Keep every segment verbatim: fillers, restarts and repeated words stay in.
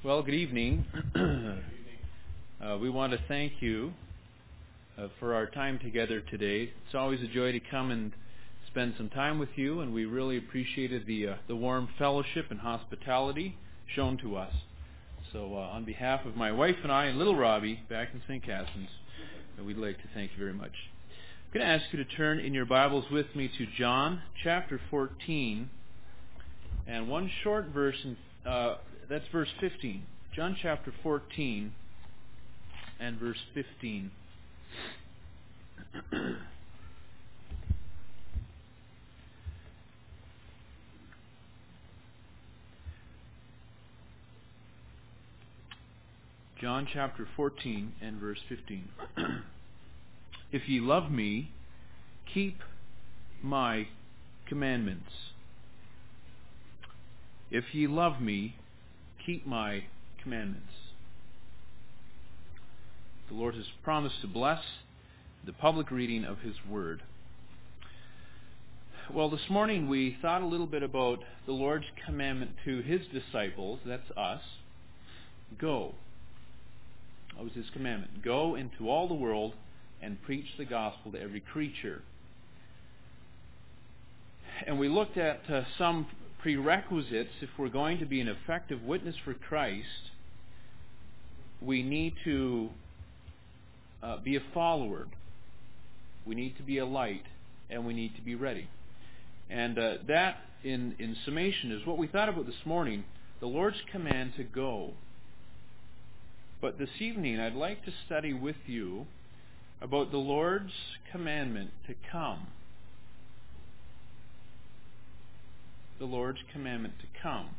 Well, good evening. uh, we want to thank you uh, for our time together today. It's always a joy to come and spend some time with you, and we really appreciated the uh, the warm fellowship and hospitality shown to us. So uh, on behalf of my wife and I and little Robbie back in Saint Catharines, uh, we'd like to thank you very much. I'm going to ask you to turn in your Bibles with me to John chapter fourteen, and one short verse, in, uh, that's verse fifteen. John chapter fourteen and verse fifteen. John chapter fourteen and verse fifteen. If ye love me, keep my commandments. If ye love me, keep my commandments. The Lord has promised to bless the public reading of His Word. Well, this morning we thought a little bit about the Lord's commandment to His disciples, that's us. Go. That was His commandment. Go into all the world and preach the gospel to every creature. And we looked at uh, some prerequisites. If we're going to be an effective witness for Christ, we need to uh, be a follower. We need to be a light, and we need to be ready. And uh, that, in, in summation, is what we thought about this morning, the Lord's command to go. But this evening, I'd like to study with you about the Lord's commandment to come. The Lord's commandment to come.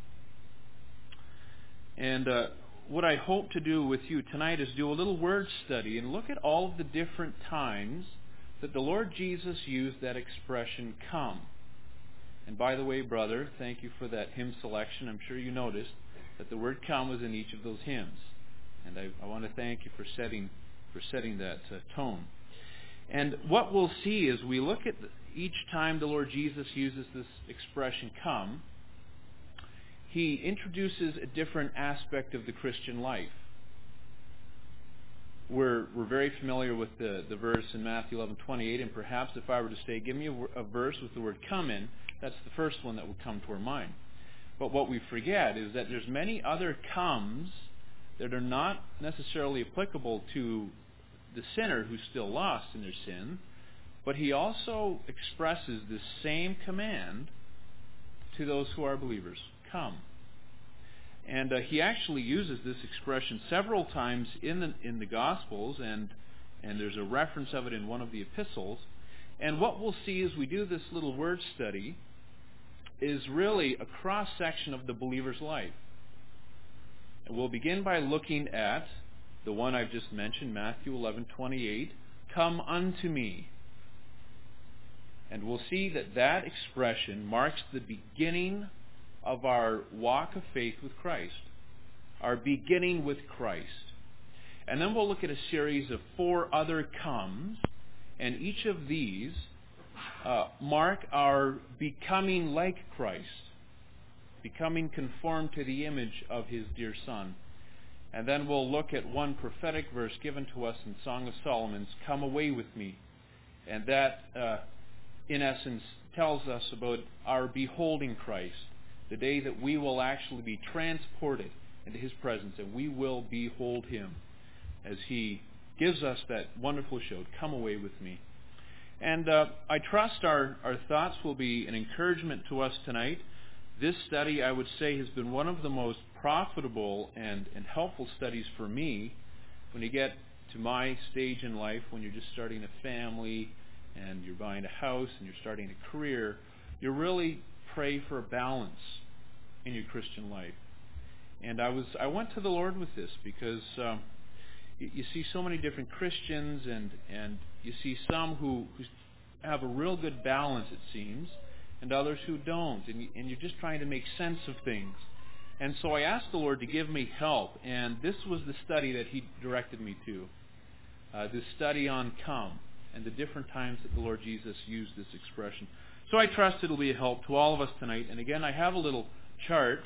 And uh, what I hope to do with you tonight is do a little word study and look at all of the different times that the Lord Jesus used that expression, come. And by the way, brother, thank you for that hymn selection. I'm sure you noticed that the word come was in each of those hymns. And I, I want to thank you for setting for setting that uh, tone. And what we'll see is we look at the, each time the Lord Jesus uses this expression, come, He introduces a different aspect of the Christian life. We're, we're very familiar with the, the verse in Matthew eleven twenty-eight, and perhaps if I were to say, give me a, a verse with the word come in, that's the first one that would come to our mind. But what we forget is that there's many other comes that are not necessarily applicable to the sinner who's still lost in their sin, but He also expresses the same command to those who are believers. Come. And uh, He actually uses this expression several times in the in the Gospels, and and there's a reference of it in one of the epistles. And what we'll see as we do this little word study is really a cross-section of the believer's life. And we'll begin by looking at the one I've just mentioned, Matthew eleven twenty-eight, come unto me. And we'll see that that expression marks the beginning of our walk of faith with Christ, our beginning with Christ. And then we'll look at a series of four other comes, and each of these uh, mark our becoming like Christ, becoming conformed to the image of His dear Son. And then we'll look at one prophetic verse given to us in Song of Solomon's, come away with me. And that, uh, in essence, tells us about our beholding Christ, the day that we will actually be transported into His presence, and we will behold Him as He gives us that wonderful show, come away with me. And uh, I trust our, our thoughts will be an encouragement to us tonight. This study, I would say, has been one of the most profitable and, and helpful studies for me when you get to my stage in life, when you're just starting a family and you're buying a house and you're starting a career. You really pray for a balance in your Christian life. And I was I went to the Lord with this because um, you, you see so many different Christians, and, and you see some who, who have a real good balance, it seems, and others who don't, and, you, and you're just trying to make sense of things. And so I asked the Lord to give me help, and this was the study that He directed me to, uh, this study on come, and the different times that the Lord Jesus used this expression. So I trust it'll be a help to all of us tonight. And again, I have a little chart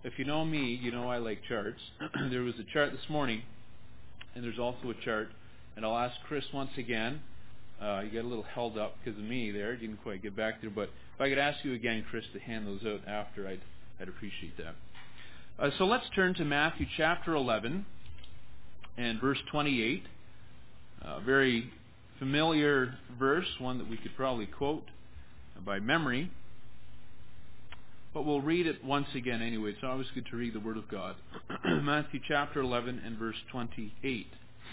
If you know me, you know I like charts. There was a chart this morning, and there's also a chart, and I'll ask Chris once again. Uh, you got a little held up because of me there. Didn't quite get back there, but if I could ask you again, Chris, to hand those out after, I'd, I'd appreciate that. Uh, so let's turn to Matthew chapter eleven and verse twenty-eight. A very familiar verse, one that we could probably quote by memory. But we'll read it once again anyway. It's always good to read the Word of God. Matthew chapter eleven and verse twenty-eight.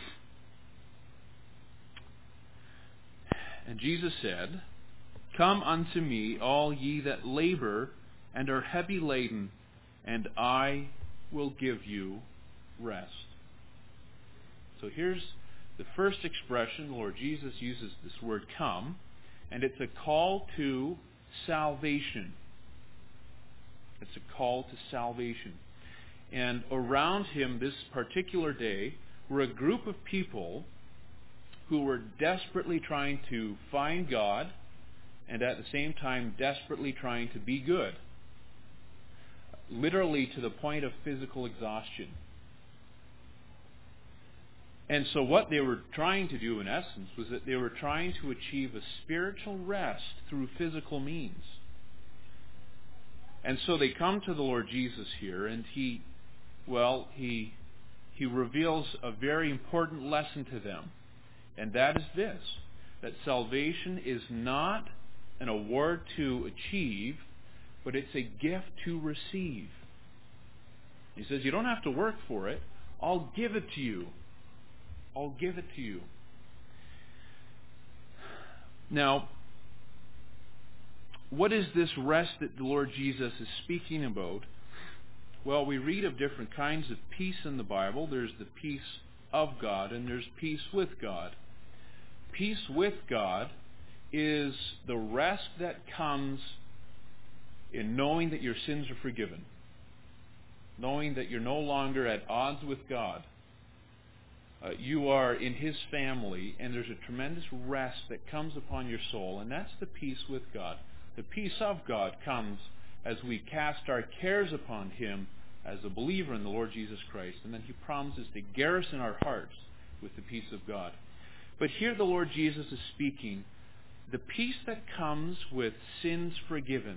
And Jesus said, "Come unto me, all ye that labor and are heavy laden, and I will give you rest." So here's the first expression. The Lord Jesus uses this word "come," and it's a call to salvation. It's a call to salvation. And around him this particular day were a group of people who were desperately trying to find God and at the same time desperately trying to be good. Literally to the point of physical exhaustion. And so what they were trying to do in essence was that they were trying to achieve a spiritual rest through physical means. And so they come to the Lord Jesus here, and he, well, he, he reveals a very important lesson to them. And that is this, that salvation is not an award to achieve, but it's a gift to receive. He says, you don't have to work for it. I'll give it to you. I'll give it to you. Now, what is this rest that the Lord Jesus is speaking about? Well, we read of different kinds of peace in the Bible. There's the peace of God, and there's peace with God. Peace with God is the rest that comes in knowing that your sins are forgiven. Knowing that you're no longer at odds with God. Uh, you are in His family, and there's a tremendous rest that comes upon your soul, and that's the peace with God. The peace of God comes as we cast our cares upon Him as a believer in the Lord Jesus Christ, and then He promises to garrison our hearts with the peace of God. But here the Lord Jesus is speaking, the peace that comes with sins forgiven.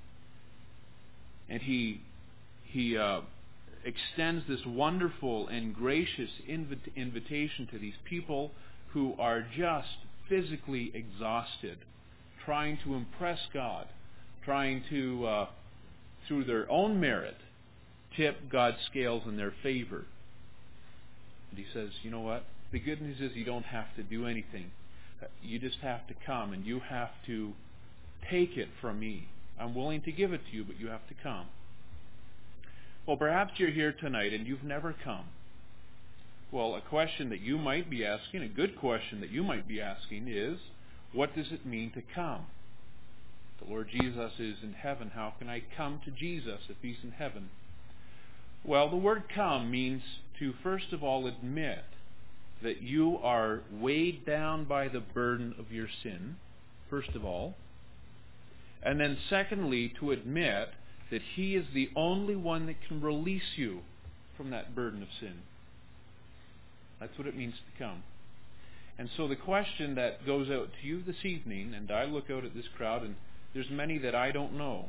And He, he uh, extends this wonderful and gracious invit- invitation to these people who are just physically exhausted, trying to impress God, trying to, uh, through their own merit, tip God's scales in their favor. And He says, you know what? The good news is you don't have to do anything. You just have to come, and you have to take it from me. I'm willing to give it to you, but you have to come. Well, perhaps you're here tonight and you've never come. Well, a question that you might be asking, a good question that you might be asking is, what does it mean to come? The Lord Jesus is in heaven. How can I come to Jesus if He's in heaven? Well, the word come means to first of all admit that you are weighed down by the burden of your sin, first of all. And then secondly, to admit that He is the only one that can release you from that burden of sin. That's what it means to come. And so the question that goes out to you this evening, and I look out at this crowd, and there's many that I don't know.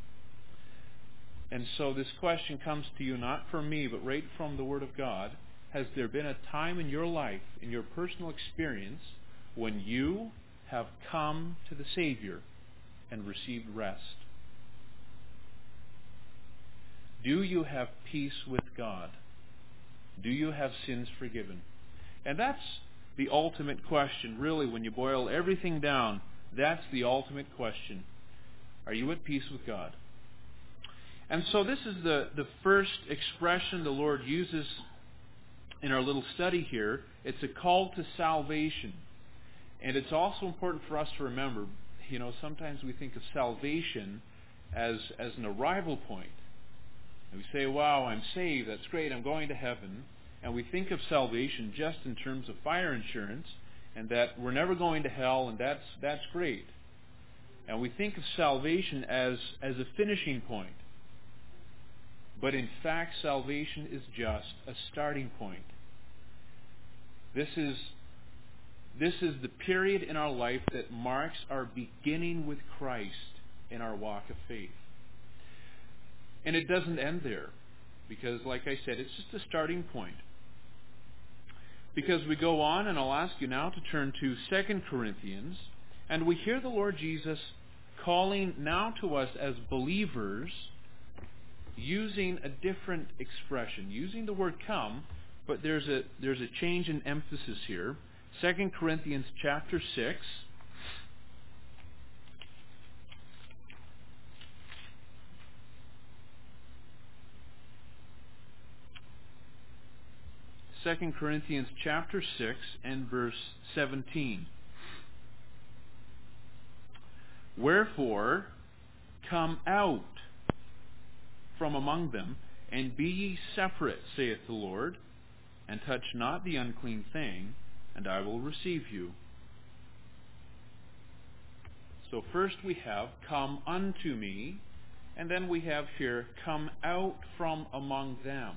And so this question comes to you not from me, but right from the Word of God. Has there been a time in your life, in your personal experience, when you have come to the Savior and received rest? Do you have peace with God? Do you have sins forgiven? And that's the ultimate question, really, when you boil everything down. That's the ultimate question. Are you at peace with God? And so this is the, the first expression the Lord uses in our little study here. It's a call to salvation. And it's also important for us to remember, you know, sometimes we think of salvation as, as an arrival point. And we say, wow, I'm saved, that's great, I'm going to heaven. And we think of salvation just in terms of fire insurance, and that we're never going to hell, and that's that's great. And we think of salvation as, as a finishing point. But in fact, salvation is just a starting point. This is, this is the period in our life that marks our beginning with Christ in our walk of faith. And it doesn't end there, because like I said, it's just a starting point. Because we go on, and I'll ask you now to turn to Second Corinthians, and we hear the Lord Jesus calling now to us as believers, using a different expression, using the word come, but there's a there's a change in emphasis here. Second Corinthians chapter six. Second Corinthians chapter six and verse seventeen. Wherefore, come out from among them, and be ye separate, saith the Lord, and touch not the unclean thing, and I will receive you. So first we have, come unto me, and then we have here, come out from among them.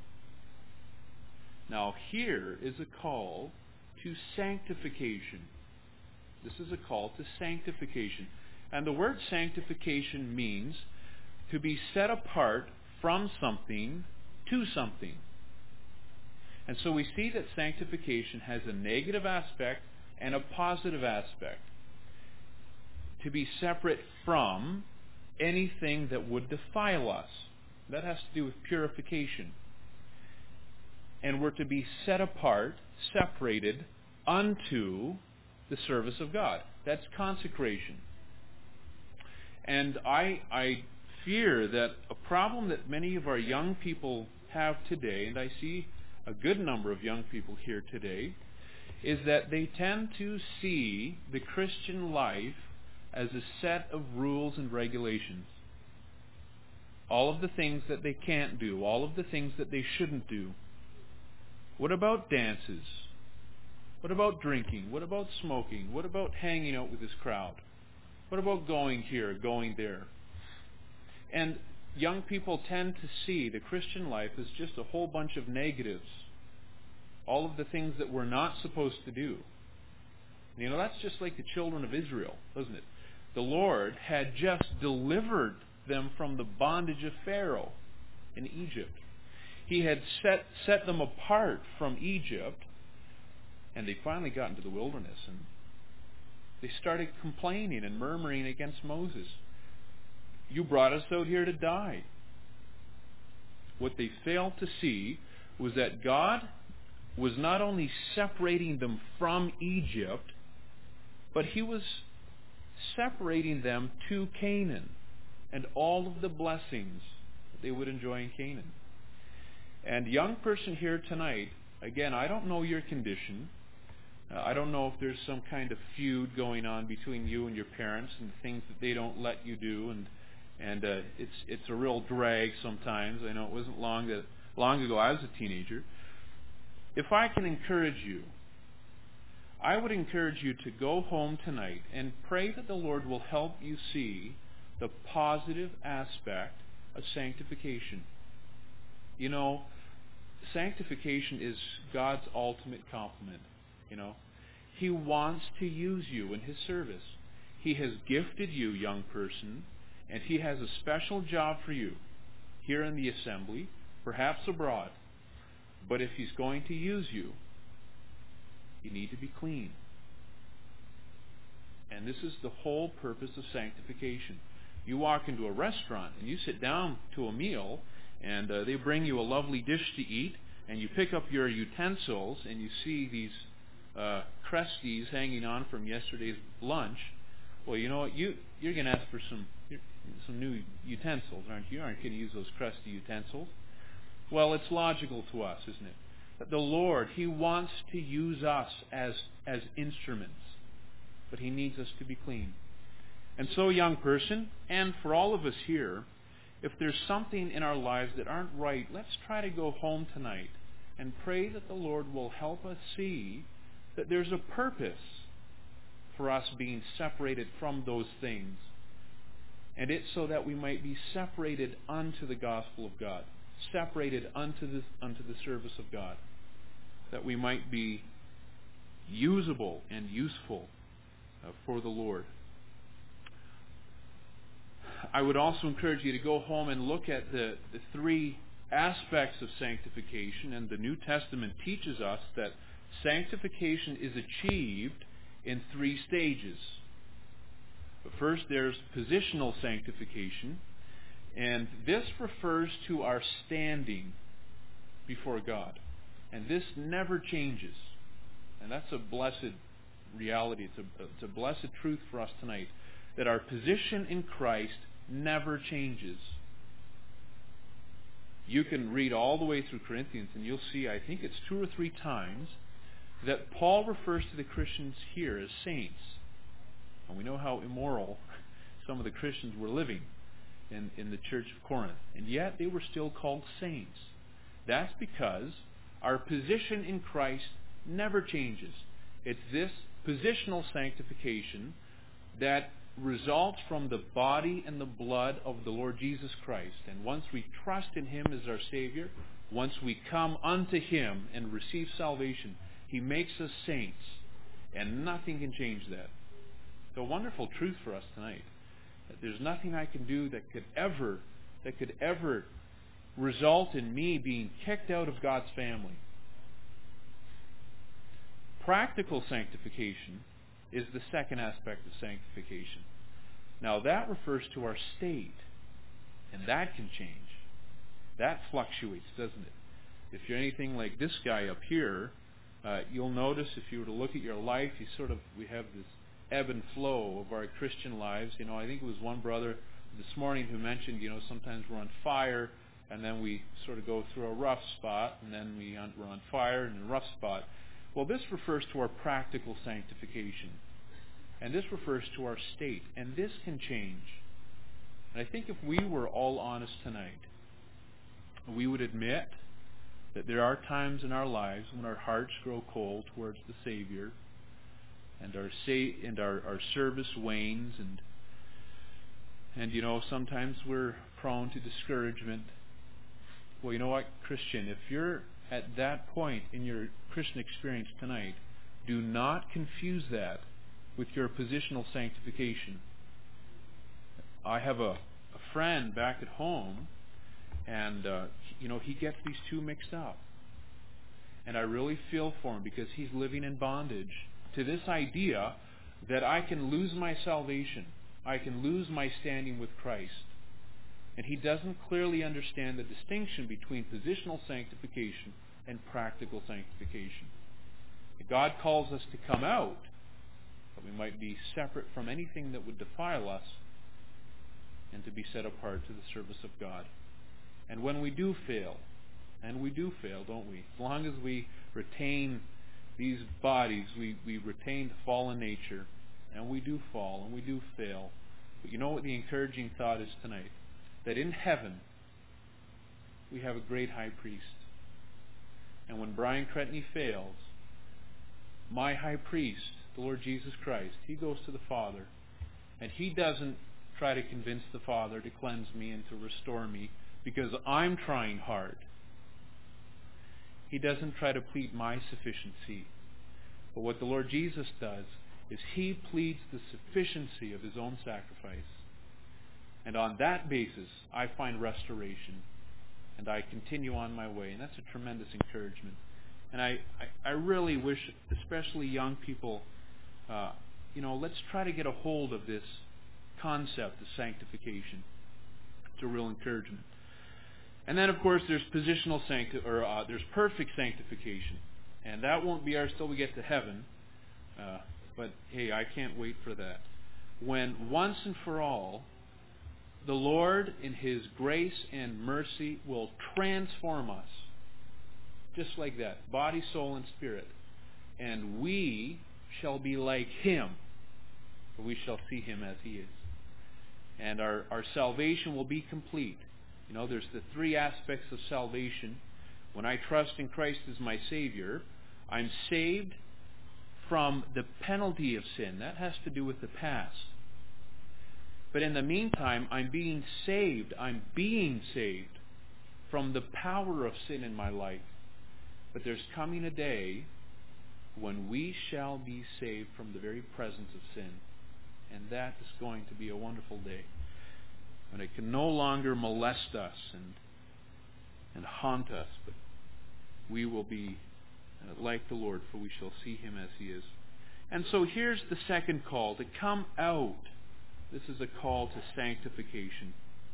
Now here is a call to sanctification. This is a call to sanctification. And the word sanctification means to be set apart from something to something. And so we see that sanctification has a negative aspect and a positive aspect. To be separate from anything that would defile us. That has to do with purification. And we're to be set apart, separated unto the service of God. That's consecration. And I, I fear that a problem that many of our young people have today, and I see a good number of young people here today, is that they tend to see the Christian life as a set of rules and regulations. All of the things that they can't do, all of the things that they shouldn't do. What about dances? What about drinking? What about smoking? What about hanging out with this crowd? What about going here, going there? And young people tend to see the Christian life as just a whole bunch of negatives. All of the things that we're not supposed to do. You know, that's just like the children of Israel, doesn't it? The Lord had just delivered them from the bondage of Pharaoh in Egypt. He had set, set them apart from Egypt, and they finally got into the wilderness, and they started complaining and murmuring against Moses. You brought us out here to die. What they failed to see was that God was not only separating them from Egypt, but He was separating them to Canaan and all of the blessings that they would enjoy in Canaan. And young person here tonight, again, I don't know your condition. Uh, I don't know if there's some kind of feud going on between you and your parents and things that they don't let you do, and and uh, it's it's a real drag sometimes. I know it wasn't long that long ago I was a teenager. If I can encourage you, I would encourage you to go home tonight and pray that the Lord will help you see the positive aspect of sanctification. You know, sanctification is God's ultimate compliment. You know, He wants to use you in His service. He has gifted you, young person, and He has a special job for you here in the assembly, perhaps abroad. But if He's going to use you, you need to be clean. And this is the whole purpose of sanctification. You walk into a restaurant and you sit down to a meal, and uh, they bring you a lovely dish to eat, and you pick up your utensils and you see these uh, Cresties hanging on from yesterday's lunch. Well, you know what? You, you're going to ask for some some new utensils, aren't you? You aren't going to use those crusty utensils. Well, it's logical to us, isn't it? That the Lord, He wants to use us as, as instruments, but He needs us to be clean. And so, young person, and for all of us here, if there's something in our lives that aren't right, let's try to go home tonight and pray that the Lord will help us see that there's a purpose for us being separated from those things. And it's so that we might be separated unto the gospel of God. separated unto the, unto the service of God, that we might be usable and useful uh, for the Lord. I would also encourage you to go home and look at the, the three aspects of sanctification, and the New Testament teaches us that sanctification is achieved in three stages. But first, there's positional sanctification, and this refers to our standing before God. And this never changes. And that's a blessed reality. It's a, it's a blessed truth for us tonight, that our position in Christ never changes. You can read all the way through Corinthians, and you'll see, I think it's two or three times, that Paul refers to the Christians here as saints. And we know how immoral some of the Christians were living in, in the church of Corinth. And yet they were still called saints. That's because our position in Christ never changes. It's this positional sanctification that results from the body and the blood of the Lord Jesus Christ. And once we trust in Him as our Savior, once we come unto Him and receive salvation, He makes us saints. And nothing can change that. It's a wonderful truth for us tonight. That there's nothing I can do that could ever, that could ever result in me being kicked out of God's family. Practical sanctification is the second aspect of sanctification. Now that refers to our state, and that can change. That fluctuates, doesn't it? If you're anything like this guy up here, uh, you'll notice if you were to look at your life, you sort of, we have this ebb and flow of our Christian lives. You know, I think it was one brother this morning who mentioned, you know, sometimes we're on fire, and then we sort of go through a rough spot, and then we on, we're on fire and a rough spot. Well, this refers to our practical sanctification. And this refers to our state. And this can change. And I think if we were all honest tonight, we would admit that there are times in our lives when our hearts grow cold towards the Savior, and our sa- and our, our service wanes, and and you know, sometimes we're prone to discouragement. Well, you know what, Christian, if you're at that point in your Christian experience tonight, do not confuse that with your positional sanctification. I have a, a friend back at home, and uh, you know, he gets these two mixed up. And I really feel for him, because he's living in bondage to this idea that I can lose my salvation. I can lose my standing with Christ. And he doesn't clearly understand the distinction between positional sanctification and practical sanctification. God calls us to come out, that we might be separate from anything that would defile us, and to be set apart to the service of God. And when we do fail, and we do fail, don't we? As long as we retain these bodies, we, we retain the fallen nature, and we do fall, and we do fail. But you know what the encouraging thought is tonight? That in heaven, we have a great high priest. And when Brian Cretney fails, my high priest, the Lord Jesus Christ, He goes to the Father, and He doesn't try to convince the Father to cleanse me and to restore me because I'm trying hard. He doesn't try to plead my sufficiency. But what the Lord Jesus does is He pleads the sufficiency of His own sacrifice. And on that basis, I find restoration, and I continue on my way. And that's a tremendous encouragement. And I, I, I really wish, especially young people, uh, you know, let's try to get a hold of this concept of sanctification. It's a real encouragement. And then, of course, there's positional sancti- or uh, there's perfect sanctification, and that won't be ours till we get to heaven. Uh, but hey, I can't wait for that. When once and for all, the Lord, in His grace and mercy, will transform us, just like that, body, soul, and spirit, and we shall be like Him, for we shall see Him as He is, and our our salvation will be complete. You know, there's the three aspects of salvation. When I trust in Christ as my Savior, I'm saved from the penalty of sin. That has to do with the past. But in the meantime, I'm being saved. I'm being saved from the power of sin in my life. But there's coming a day when we shall be saved from the very presence of sin. And that is going to be a wonderful day. When it can no longer molest us and, and haunt us, but we will be uh, like the Lord, for we shall see Him as He is. And so here's the second call, to come out. This is a call to sanctification.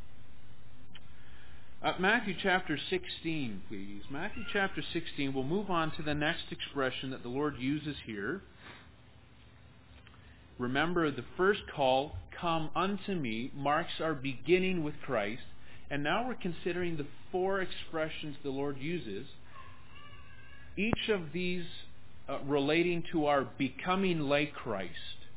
Uh, Matthew chapter sixteen, please. Matthew chapter sixteen. We'll move on to the next expression that the Lord uses here. Remember, the first call, come unto me, marks our beginning with Christ. And now we're considering the four expressions the Lord uses, each of these uh, relating to our becoming like Christ,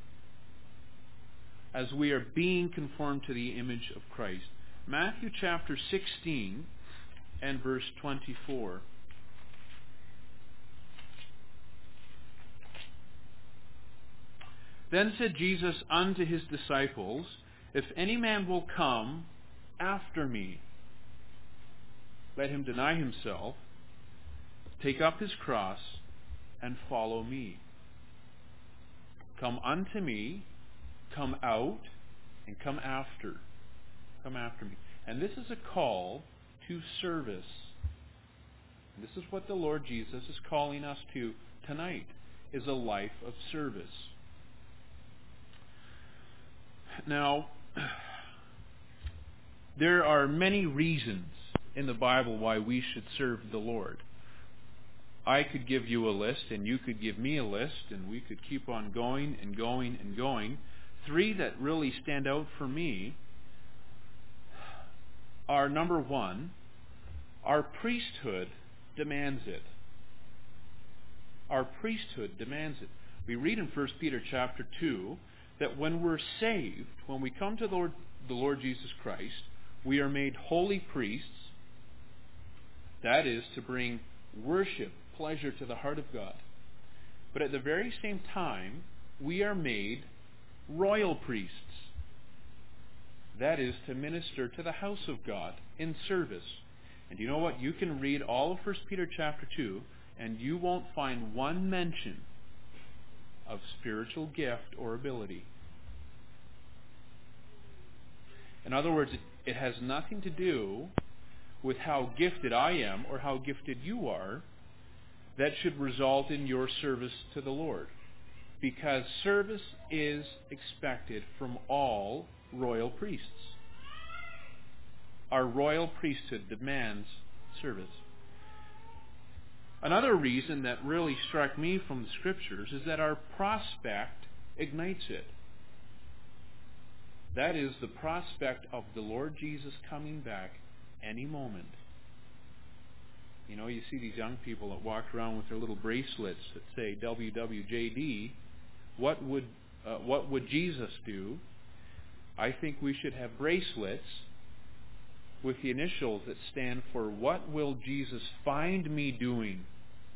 as we are being conformed to the image of Christ. Matthew chapter sixteen and verse twenty-four. Then said Jesus unto His disciples, If any man will come after me, let him deny himself, take up his cross, and follow me. Come unto me, come out, and come after. Come after me. And this is a call to service. And this is what the Lord Jesus is calling us to tonight, is a life of service. Now, there are many reasons in the Bible why we should serve the Lord. I could give you a list, and you could give me a list, and we could keep on going and going and going. Three that really stand out for me are, number one, our priesthood demands it. Our priesthood demands it. We read in First Peter chapter two that when we're saved, when we come to the Lord, the Lord Jesus Christ, we are made holy priests. That is, to bring worship, pleasure to the heart of God. But at the very same time, we are made royal priests. That is, to minister to the house of God in service. And you know what? You can read all of First Peter chapter two, and you won't find one mention of spiritual gift or ability. In other words, it, it has nothing to do with how gifted I am or how gifted you are that should result in your service to the Lord. Because service is expected from all royal priests. Our royal priesthood demands service. Another reason that really struck me from the Scriptures is that our prospect ignites it. That is the prospect of the Lord Jesus coming back any moment. You know, you see these young people that walk around with their little bracelets that say W W J D. What would uh, what would Jesus do? I think we should have bracelets with the initials that stand for what will Jesus find me doing?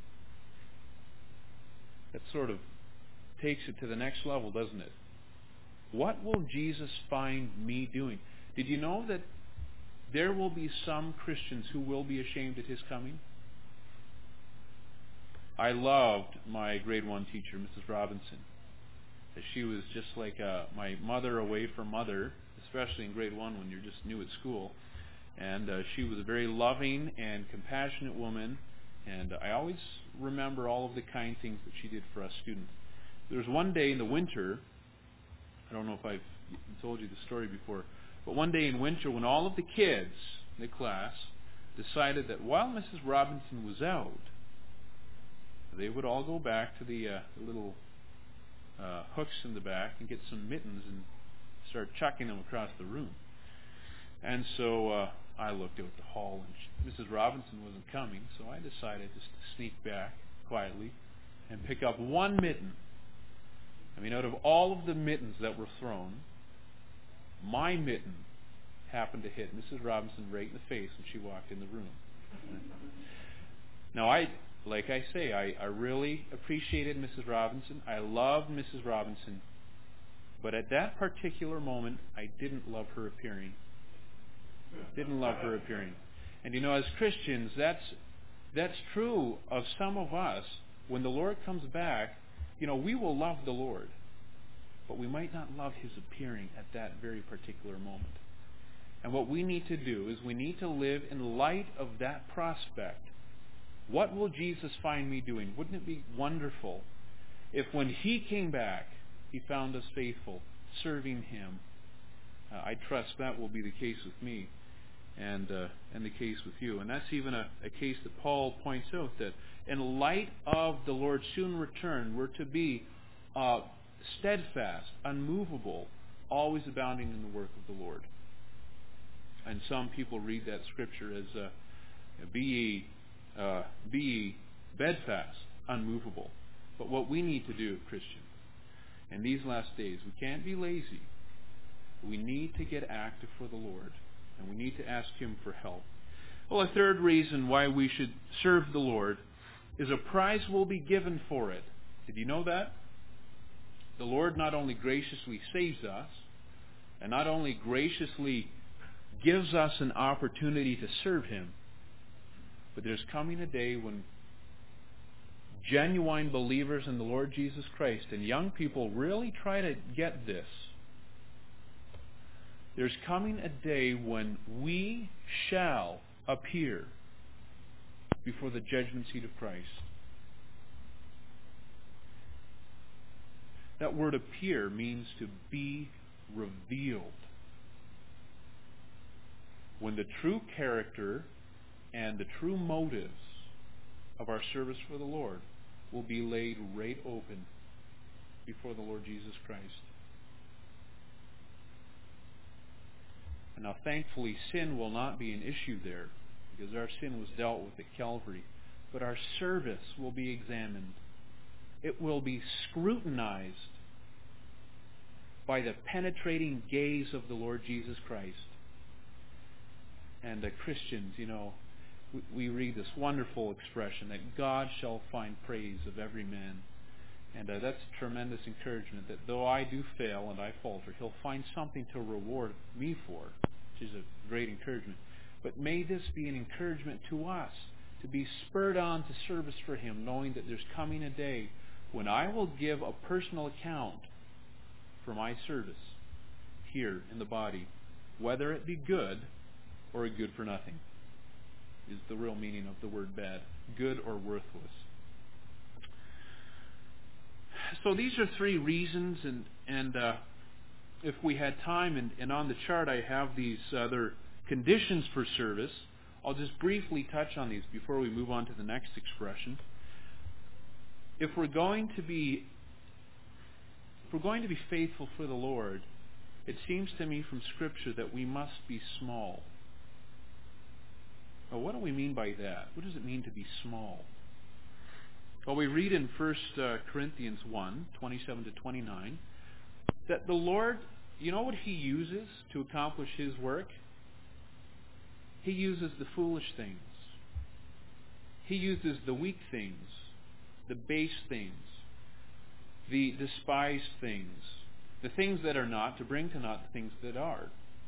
That sort of takes it to the next level, doesn't it? What will Jesus find me doing? Did you know that there will be some Christians who will be ashamed at His coming? I loved my grade one teacher, Missus Robinson. She was just like uh, my mother away from mother, especially in grade one when you're just new at school. And uh, she was a very loving and compassionate woman. And I always remember all of the kind things that she did for us students. There was one day in the winter, I don't know if I've told you the story before, but one day in winter when all of the kids in the class decided that while Missus Robinson was out, they would all go back to the, uh, the little uh, hooks in the back and get some mittens and start chucking them across the room. And so uh, I looked out the hall, and she, Missus Robinson wasn't coming, so I decided just to sneak back quietly and pick up one mitten. I mean, out of all of the mittens that were thrown, my mitten happened to hit Missus Robinson right in the face when she walked in the room. Now, I, like I say, I, I really appreciated Missus Robinson. I loved Missus Robinson. But at that particular moment, I didn't love her appearing. Didn't love her appearing. And you know, as Christians, that's that's true of some of us. When the Lord comes back, you know, we will love the Lord, but we might not love His appearing at that very particular moment. And what we need to do is we need to live in light of that prospect. What will Jesus find me doing? Wouldn't it be wonderful if when He came back, He found us faithful, serving Him? Uh, I trust that will be the case with me and uh, and the case with you. And that's even a, a case that Paul points out, that in light of the Lord's soon return, we're to be uh, steadfast, unmovable, always abounding in the work of the Lord. And some people read that scripture as uh, be ye, uh, be ye bedfast, unmovable. But what we need to do, Christian, in these last days, we can't be lazy. We need to get active for the Lord, and we need to ask Him for help. Well, a third reason why we should serve the Lord is a prize will be given for it. Did you know that? The Lord not only graciously saves us, and not only graciously gives us an opportunity to serve Him, but there's coming a day when genuine believers in the Lord Jesus Christ, and young people really try to get this. There's coming a day when we shall appear before the judgment seat of Christ. That word appear means to be revealed. When the true character and the true motives of our service for the Lord will be laid right open before the Lord Jesus Christ. And now, thankfully, sin will not be an issue there, because our sin was dealt with at Calvary. But our service will be examined. It will be scrutinized by the penetrating gaze of the Lord Jesus Christ. And uh, Christians, you know, we, we read this wonderful expression that God shall find praise of every man. And uh, that's a tremendous encouragement, that though I do fail and I falter, He'll find something to reward me for, which is a great encouragement. But may this be an encouragement to us to be spurred on to service for Him, knowing that there's coming a day when I will give a personal account for my service here in the body, whether it be good or a good for nothing, is the real meaning of the word bad, good or worthless. So these are three reasons, and and uh, if we had time, and, and on the chart I have these other conditions for service. I'll just briefly touch on these before we move on to the next expression. If we're going to be if we're going to be faithful for the Lord, it seems to me from Scripture that we must be small. Well, what do we mean by that? What does it mean to be small? Well, we read in First Corinthians one, twenty-seven to twenty-nine, that the Lord, you know what He uses to accomplish His work? He uses the foolish things. He uses the weak things, the base things, the despised things, the things that are not, to bring to naught the things that are.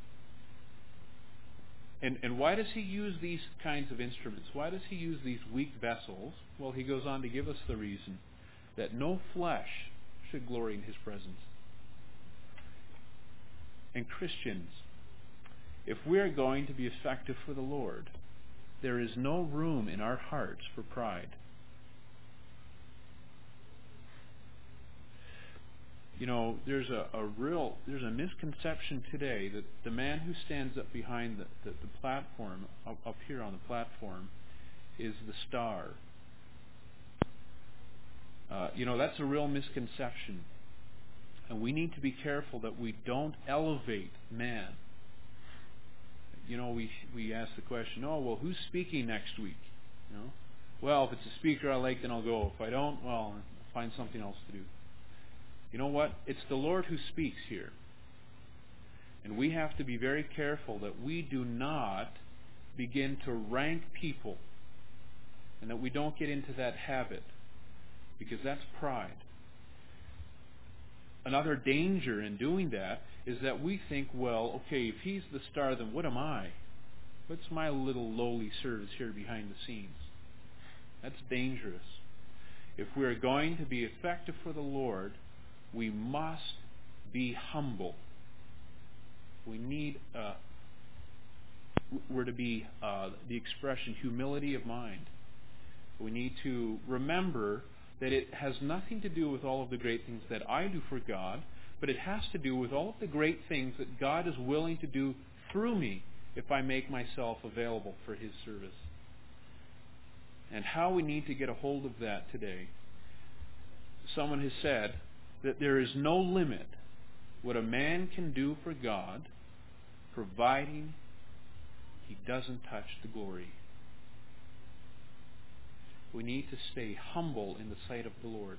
And, and why does He use these kinds of instruments? Why does He use these weak vessels? Well, He goes on to give us the reason, that no flesh should glory in His presence. And Christians, if we are going to be effective for the Lord, there is no room in our hearts for pride. You know, there's a, a real, there's a misconception today that the man who stands up behind the, the, the platform, up, up here on the platform, is the star. Uh, you know, that's a real misconception. And we need to be careful that we don't elevate man. You know, we we ask the question, oh, well, who's speaking next week? You know, well, if it's a speaker I like, then I'll go. If I don't, well, I'll find something else to do. You know what? It's the Lord who speaks here. And we have to be very careful that we do not begin to rank people, and that we don't get into that habit, because that's pride. Another danger in doing that is that we think, well, okay, if he's the star, then what am I? What's my little lowly service here behind the scenes? That's dangerous. If we're going to be effective for the Lord, we must be humble. We need, uh, we're to be uh, the expression humility of mind. We need to remember that it has nothing to do with all of the great things that I do for God, but it has to do with all of the great things that God is willing to do through me if I make myself available for His service. And how we need to get a hold of that today. Someone has said that there is no limit what a man can do for God, providing he doesn't touch the glory. We need to stay humble in the sight of the Lord.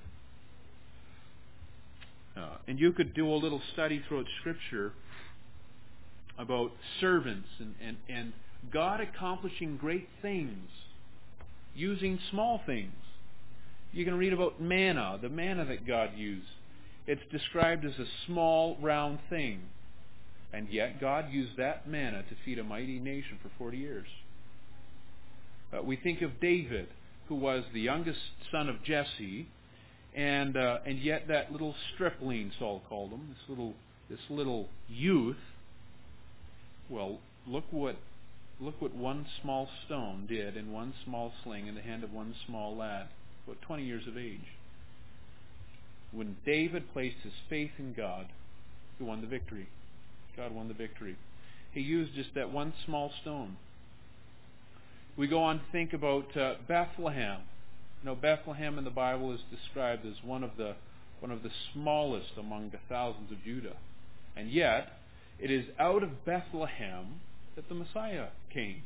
Uh, and you could do a little study throughout Scripture about servants and, and, and God accomplishing great things using small things. You can read about manna, the manna that God used. It's described as a small, round thing. And yet God used that manna to feed a mighty nation for forty years. Uh, we think of David, who was the youngest son of Jesse, and uh, and yet that little stripling, Saul called him, this little this little youth. Well, look what look what one small stone did in one small sling in the hand of one small lad, about twenty years of age. When David placed his faith in God, he won the victory. God won the victory. He used just that one small stone. We go on to think about uh, Bethlehem. You know, Bethlehem in the Bible is described as one of the one of the smallest among the thousands of Judah. And yet, it is out of Bethlehem that the Messiah came.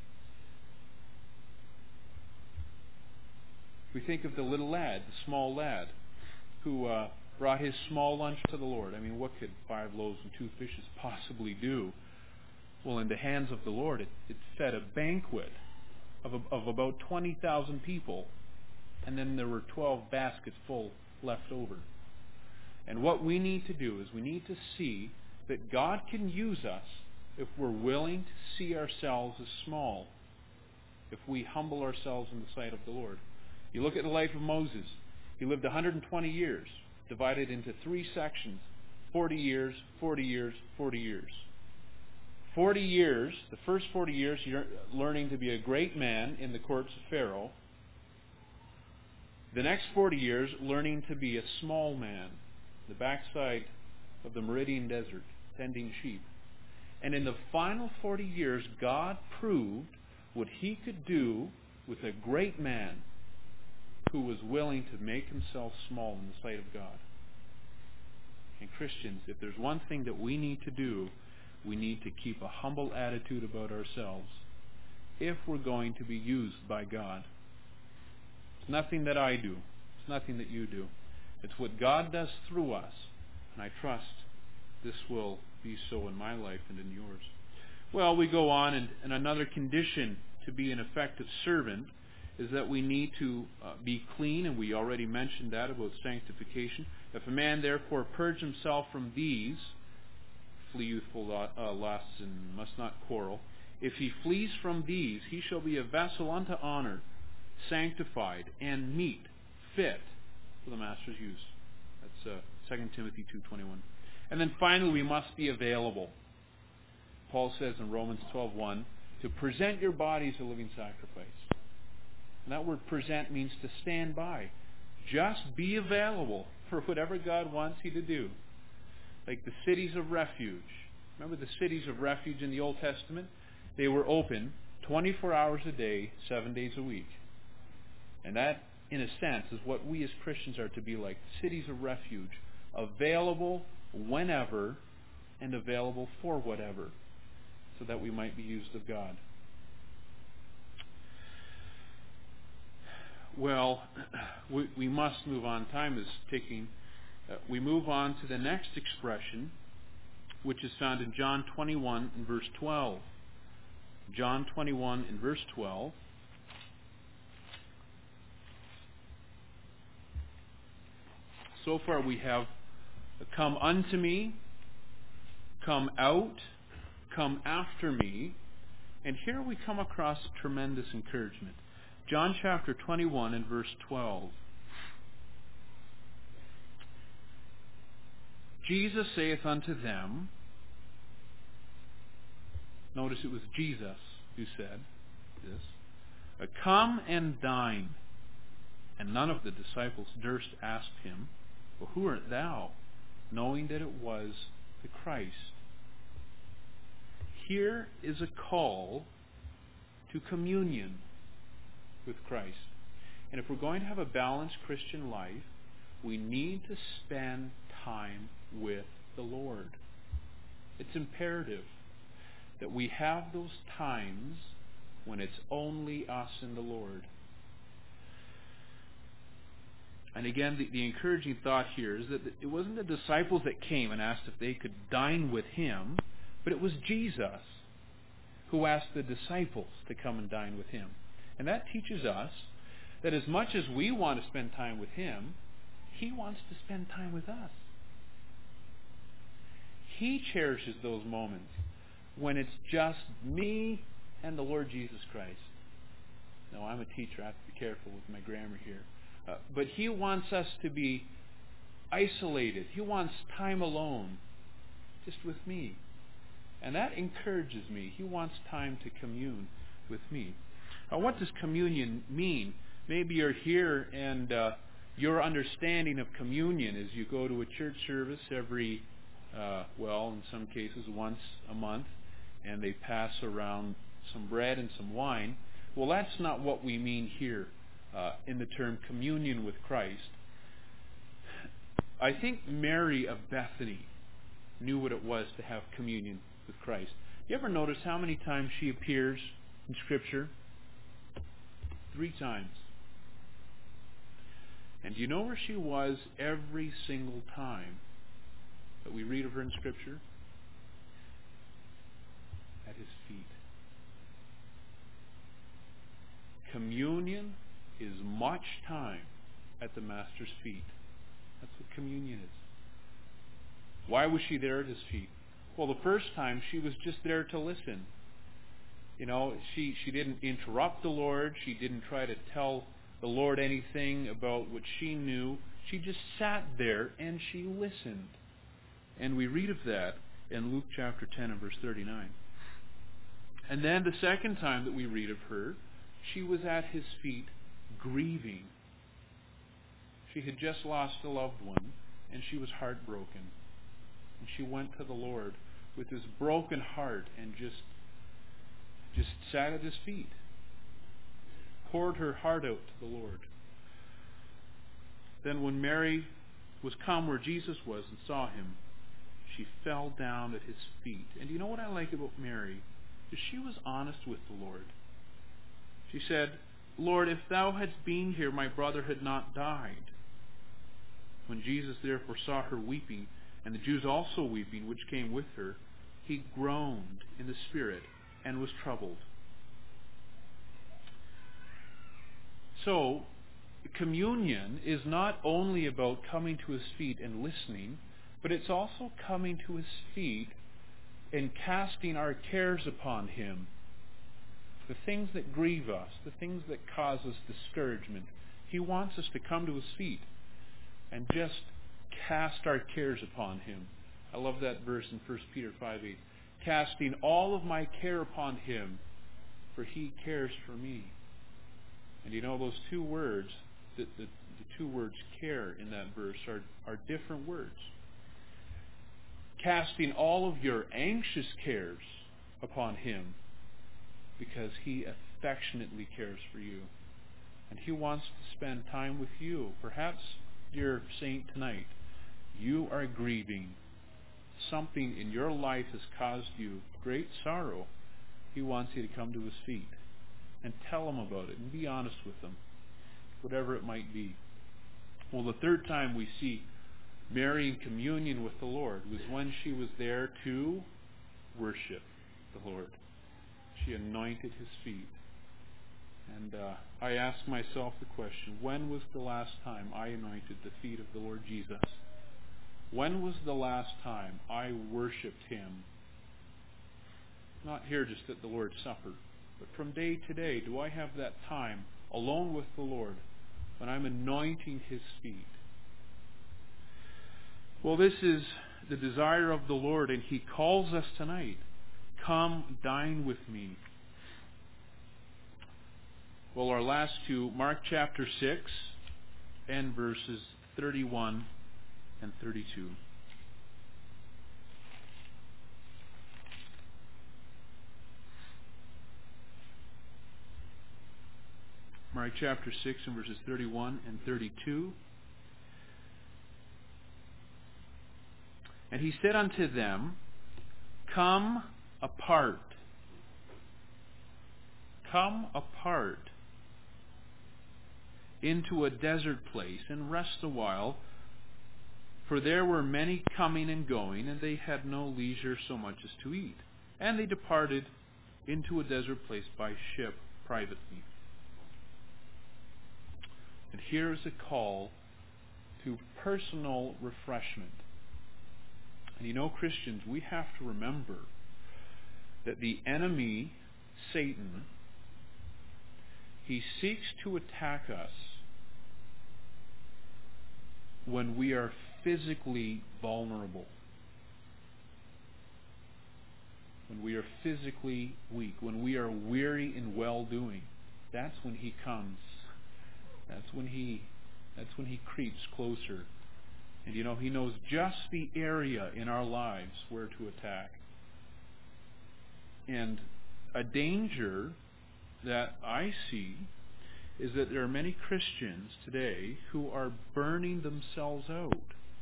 We think of the little lad, the small lad, who uh, brought his small lunch to the Lord. I mean, what could five loaves and two fishes possibly do? Well, in the hands of the Lord, it, it fed a banquet of, of about twenty thousand people. And then there were twelve baskets full left over. And what we need to do is we need to see that God can use us if we're willing to see ourselves as small, if we humble ourselves in the sight of the Lord. You look at the life of Moses. He lived one hundred twenty years, divided into three sections, forty years, forty years, forty years. forty years, the first forty years, you're learning to be a great man in the courts of Pharaoh. The next forty years, learning to be a small man, the backside of the Meridian Desert, tending sheep. And in the final forty years, God proved what He could do with a great man who was willing to make himself small in the sight of God. And Christians, if there's one thing that we need to do, we need to keep a humble attitude about ourselves if we're going to be used by God. It's nothing that I do. It's nothing that you do. It's what God does through us. And I trust this will be so in my life and in yours. Well, we go on, and, and another condition to be an effective servant is that we need to uh, be clean, and we already mentioned that about sanctification. If a man therefore purge himself from these, flee youthful uh, lusts and must not quarrel. If he flees from these, he shall be a vessel unto honor, sanctified and meet, fit for the master's use. That's uh, Second Timothy two twenty-one. And then finally, we must be available. Paul says in Romans twelve one, to present your bodies a living sacrifice. And that word present means to stand by. Just be available for whatever God wants you to do. Like the cities of refuge. Remember the cities of refuge in the Old Testament? They were open twenty-four hours a day, seven days a week. And that, in a sense, is what we as Christians are to be like. Cities of refuge. Available whenever and available for whatever. So that we might be used of God. Well, we, we must move on. Time is ticking. Uh, we move on to the next expression, which is found in John twenty-one and verse twelve. John twenty-one and verse twelve. So far we have come unto me, come out, come after me, And here we come across tremendous encouragement. John chapter twenty-one and verse twelve. Jesus saith unto them, notice it was Jesus who said this, come and dine. And none of the disciples durst ask him, well, who art thou? Knowing that it was the Christ. Here is a call to communion with Christ. And if we're going to have a balanced Christian life, we need to spend time with the Lord. It's imperative that we have those times when it's only us and the Lord. And again, the, the encouraging thought here is that it wasn't the disciples that came and asked if they could dine with him, but it was Jesus who asked the disciples to come and dine with him. And that teaches us that as much as we want to spend time with him, he wants to spend time with us. He cherishes those moments when it's just me and the Lord Jesus Christ. Now, I'm a teacher. I have to be careful with my grammar here. Uh, but he wants us to be isolated. He wants time alone, just with me. And that encourages me. He wants time to commune with me. Now, what does communion mean? Maybe you're here and uh, your understanding of communion is you go to a church service every, uh, well, in some cases once a month, and they pass around some bread and some wine. Well, that's not what we mean here uh, in the term communion with Christ. I think Mary of Bethany knew what it was to have communion with Christ. You ever notice how many times she appears in Scripture? Three times. And do you know where she was every single time that we read of her in Scripture? At his feet. Communion is much time at the Master's feet. That's what communion is. Why was she there at his feet? Well, the first time she was just there to listen. You know, she, she didn't interrupt the Lord. She didn't try to tell the Lord anything about what she knew. She just sat there and she listened. And we read of that in Luke chapter ten and verse thirty-nine. And then the second time that we read of her, she was at his feet grieving. She had just lost a loved one and she was heartbroken. And she went to the Lord with this broken heart and just just sat at his feet. Poured her heart out to the Lord. Then when Mary was come where Jesus was and saw him, she fell down at his feet. And you know what I like about Mary? Is she was honest with the Lord. She said, Lord, if thou hadst been here, my brother had not died. When Jesus therefore saw her weeping, and the Jews also weeping, which came with her, he groaned in the spirit and was troubled. So, communion is not only about coming to his feet and listening, but it's also coming to his feet and casting our cares upon him. The things that grieve us, the things that cause us discouragement. He wants us to come to his feet and just cast our cares upon him. I love that verse in First Peter five eight. Casting all of my care upon him, for he cares for me. And you know those two words, the, the, the two words care in that verse are, are different words. Casting all of your anxious cares upon him, because he affectionately cares for you. And he wants to spend time with you. Perhaps, dear saint, tonight, you are grieving. Something in your life has caused you great sorrow. He wants you to come to his feet and tell him about it and be honest with him, whatever it might be. Well, the third time we see Mary in communion with the Lord was when she was there to worship the Lord. She anointed his feet. And uh, I ask myself the question, when was the last time I anointed the feet of the Lord Jesus? When was the last time I worshipped him? Not here just at the Lord's Supper, but from day to day, do I have that time alone with the Lord when I'm anointing His feet? Well, this is the desire of the Lord, and He calls us tonight. Come, dine with me. Well, our last two, Mark chapter six and verses thirty-one and thirty-two. Mark chapter six and verses thirty-one and thirty-two. And He said unto them, Come apart. Come apart into a desert place and rest a while, for there were many coming and going, and they had no leisure so much as to eat. And they departed into a desert place by ship privately. And here is a call to personal refreshment. And you know, Christians, we have to remember that the enemy, Satan, he seeks to attack us when we are physically vulnerable. When we are physically weak. When we are weary in well-doing. That's when he comes. That's when he that's when he creeps closer. And you know, he knows just the area in our lives where to attack. And a danger that I see is that there are many Christians today who are burning themselves out.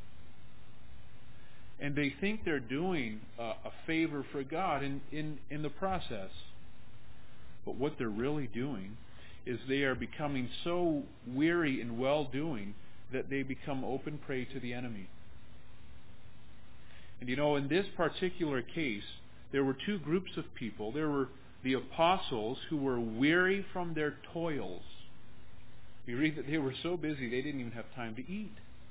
And they think they're doing a, a favor for God in, in, in the process. But what they're really doing is they are becoming so weary in well-doing that they become open prey to the enemy. And you know, in this particular case, there were two groups of people. There were the apostles who were weary from their toils. We read that they were so busy they didn't even have time to eat.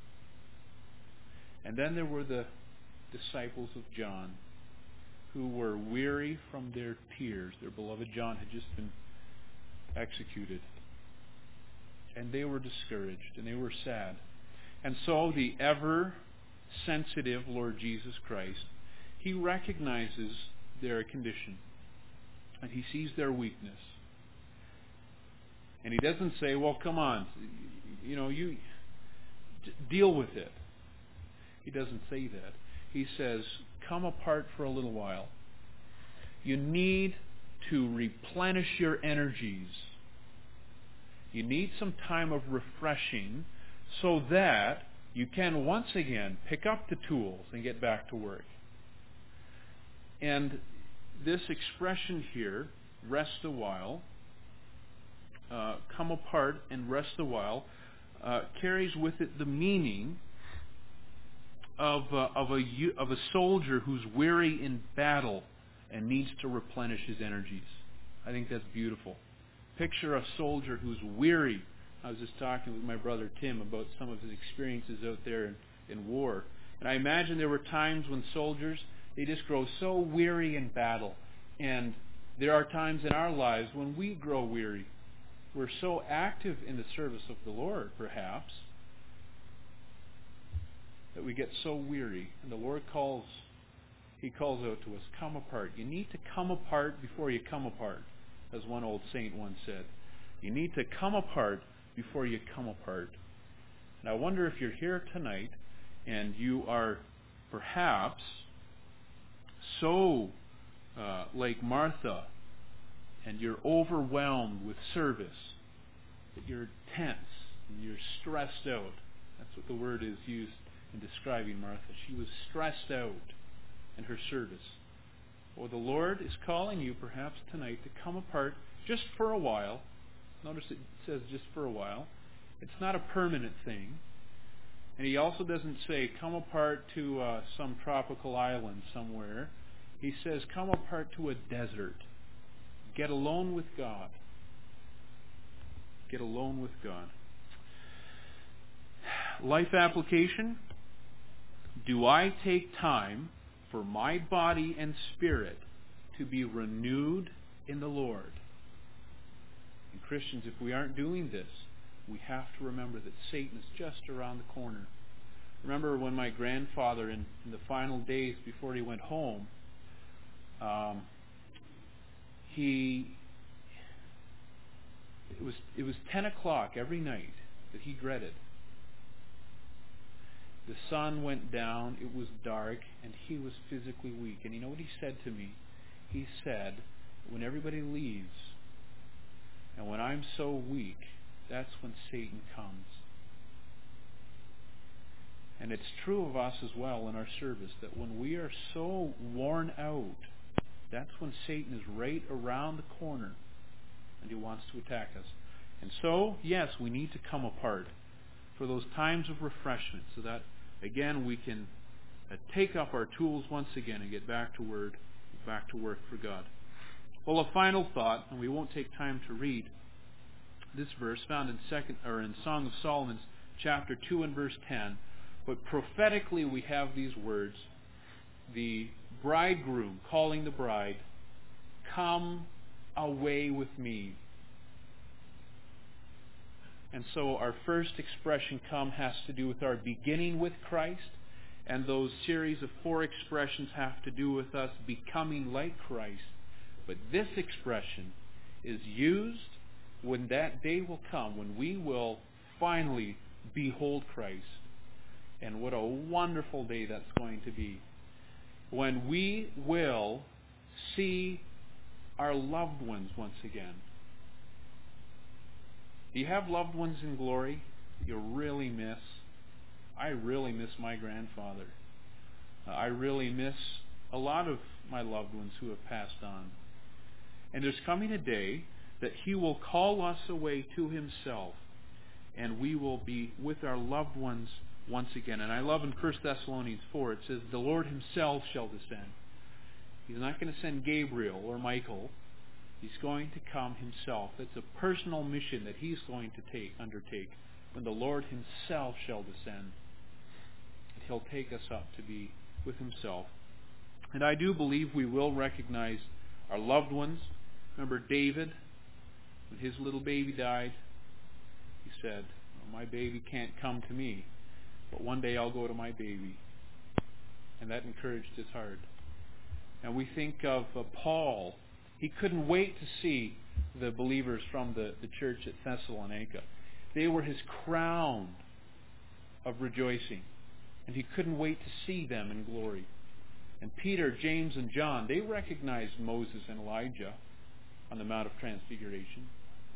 And then there were the disciples of John who were weary from their tears. Their beloved John had just been executed. And they were discouraged and they were sad. And so the ever-sensitive Lord Jesus Christ, He recognizes their condition. And He sees their weakness. And He doesn't say, well, come on, you know, you deal with it. He doesn't say that. He says, come apart for a little while. You need to replenish your energies. You need some time of refreshing so that you can once again pick up the tools and get back to work. And this expression here, rest a while, uh, come apart and rest a while, uh, carries with it the meaning of uh, of a of a soldier who's weary in battle and needs to replenish his energies. I think that's beautiful. Picture a soldier who's weary. I was just talking with my brother Tim about some of his experiences out there in, in war. And I imagine there were times when soldiers, they just grow so weary in battle. And there are times in our lives when we grow weary. We're so active in the service of the Lord, perhaps, that we get so weary. And the Lord calls, He calls out to us, come apart. You need to come apart before you come apart, as one old saint once said. You need to come apart before you come apart. And I wonder if you're here tonight and you are perhaps so uh, like Martha, and you're overwhelmed with service, that you're tense and you're stressed out. That's what the word is used in describing Martha. She was stressed out in her service. Well, the Lord is calling you perhaps tonight to come apart just for a while. Notice it says just for a while. It's not a permanent thing. And He also doesn't say come apart to uh, some tropical island somewhere. He says come apart to a desert. Get alone with God. Get alone with God. Life application. Do I take time for my body and spirit to be renewed in the Lord. And Christians, if we aren't doing this, we have to remember that Satan is just around the corner. Remember when my grandfather, in, in the final days before he went home, um, he it was it was ten o'clock every night that he dreaded. The sun went down, it was dark, and he was physically weak. And you know what he said to me? He said, when everybody leaves, and when I'm so weak, that's when Satan comes. And it's true of us as well in our service, that when we are so worn out, that's when Satan is right around the corner, and he wants to attack us. And so, yes, we need to come apart for those times of refreshment, so that, again, we can uh, take up our tools once again and get back to word, back to work for God. Well, a final thought, and we won't take time to read this verse found in second or in Song of Solomon, chapter two and verse ten. But prophetically, we have these words: the bridegroom calling the bride, "Come away with me." And so our first expression, "come," has to do with our beginning with Christ, and those series of four expressions have to do with us becoming like Christ. But this expression is used when that day will come, when we will finally behold Christ. And what a wonderful day that's going to be, when we will see our loved ones once again. Do you have loved ones in glory that you really miss? I really miss my grandfather. Uh, I really miss a lot of my loved ones who have passed on. And there's coming a day that He will call us away to Himself, and we will be with our loved ones once again. And I love in First Thessalonians four, it says, the Lord Himself shall descend. He's not going to send Gabriel or Michael. He's going to come Himself. It's a personal mission that He's going to take, undertake, when the Lord Himself shall descend. He'll take us up to be with Himself. And I do believe we will recognize our loved ones. Remember David, when his little baby died, he said, well, my baby can't come to me, but one day I'll go to my baby. And that encouraged his heart. And we think of uh, Paul. He couldn't wait to see the believers from the, the church at Thessalonica. They were his crown of rejoicing. And he couldn't wait to see them in glory. And Peter, James, and John, they recognized Moses and Elijah on the Mount of Transfiguration.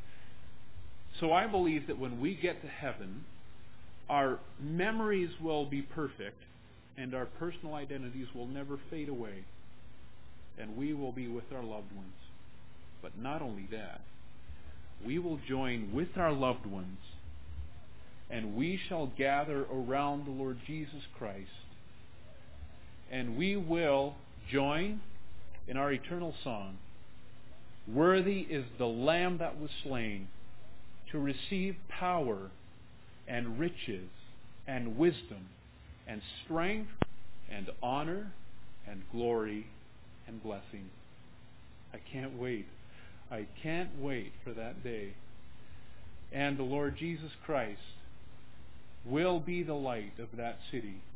So I believe that when we get to heaven, our memories will be perfect, and our personal identities will never fade away. And we will be with our loved ones. But not only that, we will join with our loved ones, and we shall gather around the Lord Jesus Christ, and we will join in our eternal song, worthy is the Lamb that was slain to receive power and riches and wisdom and strength and honor and glory and blessing. I can't wait. I can't wait for that day. And the Lord Jesus Christ will be the light of that city.